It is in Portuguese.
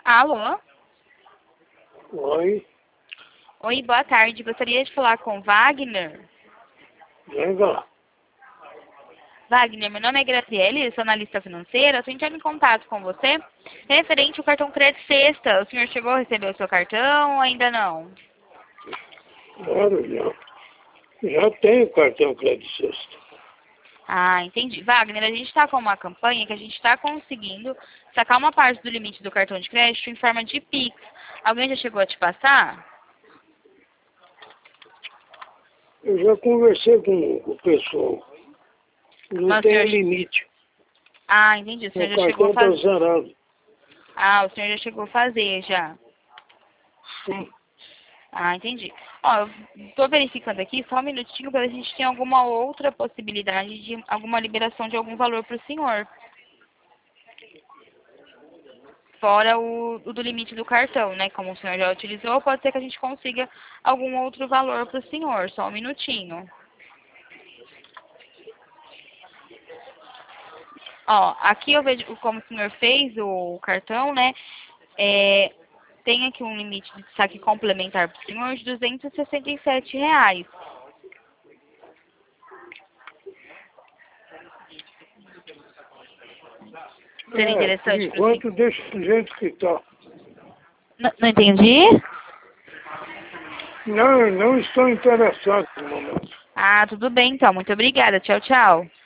Alô? Oi, Oi, boa tarde. Gostaria de falar com Wagner. venga. Wagner, meu nome é Graciele, eu sou analista financeira. Estou entrando em contato com você referente ao cartão Crédito Sexta. O senhor chegou a receber o seu cartão ou ainda não? Claro, já tenho cartão crédito sexta. Ah, entendi. Wagner, a gente está com uma campanha que a gente está conseguindo sacar uma parte do limite do cartão de crédito em forma de Pix. Alguém já chegou a te passar? Eu já conversei com o pessoal. Não Mas o tem senhor... limite. Ah, entendi. O senhor O já chegou a cartão está fazer. zerado. Ah, o senhor já chegou a fazer já. Sim. Ah, entendi. Ó, eu tô verificando aqui, só um minutinho, para ver se a gente tem alguma outra possibilidade de alguma liberação de algum valor para o senhor. Fora o do limite do cartão, né? Como o senhor já utilizou, pode ser que a gente consiga algum outro valor para o senhor. Só um minutinho. Ó, aqui eu vejo como o senhor fez o cartão, né? Tem aqui um limite de saque complementar para o senhor de R$ 267. Seria Por interessante para o senhor? enquanto, deixa do jeito que está. Não entendi. Não, eu não estou interessado no momento. Ah, tudo bem então. Muito obrigada. Tchau, tchau.